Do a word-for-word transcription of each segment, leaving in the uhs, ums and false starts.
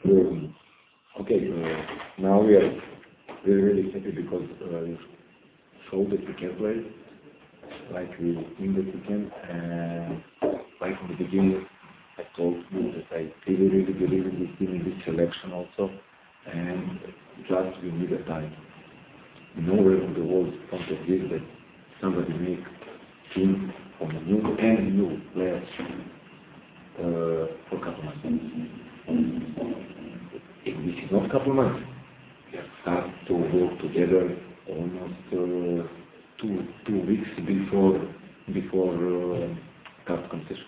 Um, okay, uh, now we are really, really happy because uh, you showed that we can play, like we in the weekend, and like in the beginning, I told you that I really, really believe in this team, in this selection also, and just we need a time. Nowhere in the world point of view that somebody make team from a new and new players uh, for a couple months. If this is not a couple months, we start to work together almost uh, two two weeks before before uh, start competition.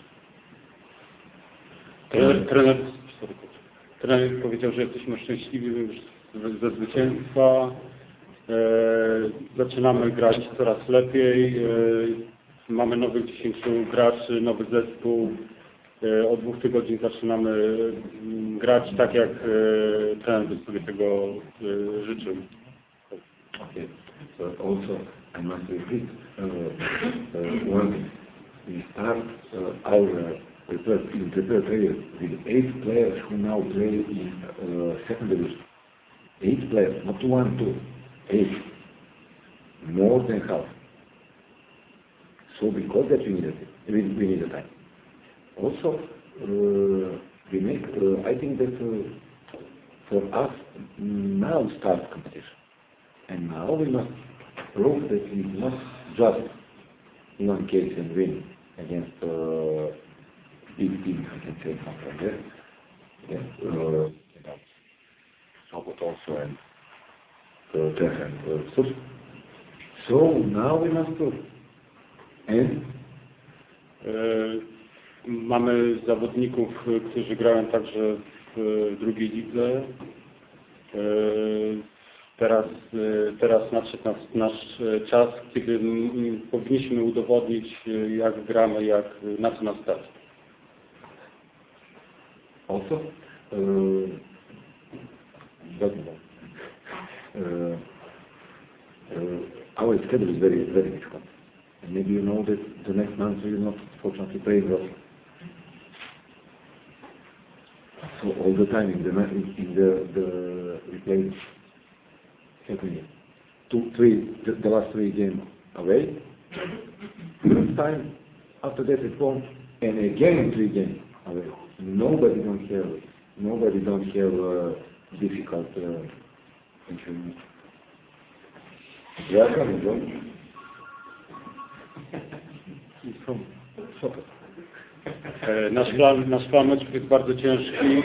Trener, trener, trener powiedział, że jesteśmy szczęśliwi ze zwycięstwa. E, zaczynamy grać coraz lepiej. E, mamy nowych dziesięciu graczy, nowy zespół. E, od dwóch tygodni zaczynamy grać tak, jak e, trener by sobie tego e, życzył. Okay. So also I must repeat uh, uh, one thing. We start uh, our uh, prepare, in prepare period with eight players who now play in uh, second division. Eight players, not one, two, eight. More than half. So because that we need it, we, we need a time. Also, uh, we make. Uh, I think that uh, for us now starts competition, and now we must prove that we must just in one case and win against uh, big teams. I can say something like that. Yes, uh, you know, Sopot also and uh, Tech and uh, Sus. So now we must prove. And e, mamy zawodników, którzy grają także w drugiej lidze. E, teraz, e, teraz nadszedł nasz, nasz czas, kiedy m, powinniśmy udowodnić, jak gramy, jak, na co nas stać. Also, uh, uh, uh, our schedule is very, very difficult. And maybe you know that the next month we will not fortunately play in Russia. So all the time in the in the, the we played two, three, the, the last three games away. First time after that at home, and again three games away. Nobody don't have nobody don't have uh, difficult uh, interviews. Yeah, come John. He's from Sopot. E, nasz plan, nasz plan meczów jest bardzo ciężki.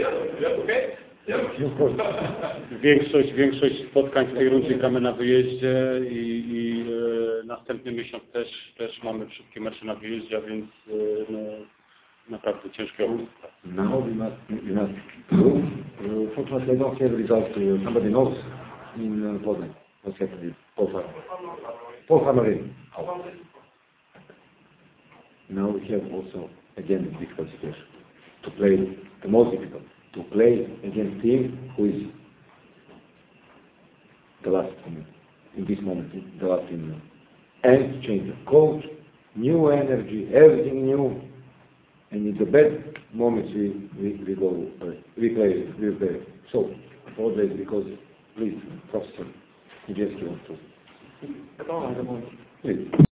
Większość, większość spotkań w tej rundzie gramy na wyjeździe i, i e, następny miesiąc też, też mamy wszystkie mecze na wyjeździe, a więc e, no, naprawdę ciężki okres. Now we must, we must prove. Uh, fortunately, I don't have results. Uh, somebody knows in uh, Poznań what's happening. Paul Farmer. Paul Farmer. Now we have also again a difficult situation to play. The most difficult to play against team who is the last team in this moment, the last team, and to change the coach, new energy, everything new. And in the bad moments we, we, we go, uh, we play, we play. So, apologize because, please, Professor Nijinsky wants to. Please.